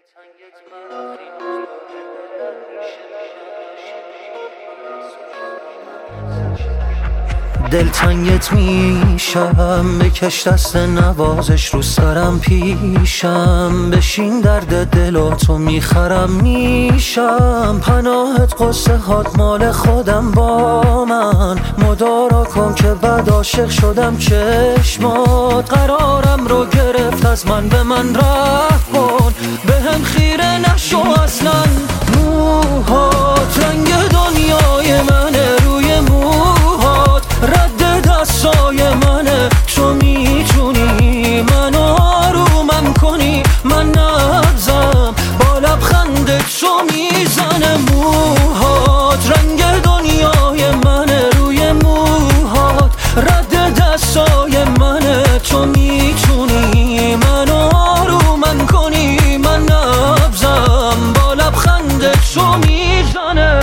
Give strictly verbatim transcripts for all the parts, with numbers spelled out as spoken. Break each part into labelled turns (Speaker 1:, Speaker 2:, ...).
Speaker 1: دلتنگت میشم، بکش دست نوازش رو سرم پیشم، بشین درد دلاتو میخرم میشم، پناهت قصه هات مال خودم با من، مدارا کن که بعد عاشق شدم چشمات، قرارم رو گرفت از من به من رفت کن، به هم خیره نشو اصلا، موهات رنگ دنیای منه، روی موهات رد دستای منه، تو میتونی منو آرومم کنی، من نبزم با لبخندت تو میزنه، موهات رنگ دنیای منه، روی موهات رد دستای منه، تو میتونی منو آرومم کنی، من نبزم با لبخندت تو میزنه.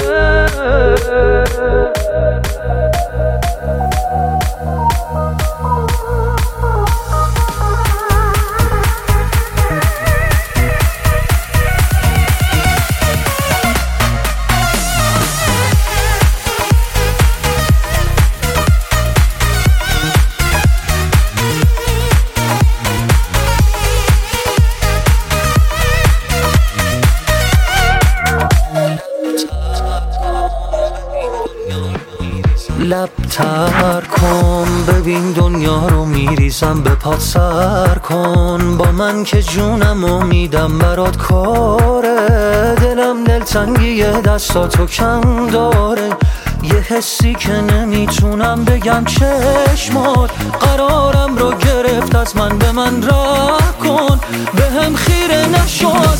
Speaker 1: لب تر کن ببین دنیا رو میریزم به پات، سر کن با من که جونم و میدم برات کاره، دلم دلتنگی دستاتو کم داره، یه حسی که نمیتونم بگم چشمات، قرارم رو گرفت از من به من راه کن، به هم خیره نشو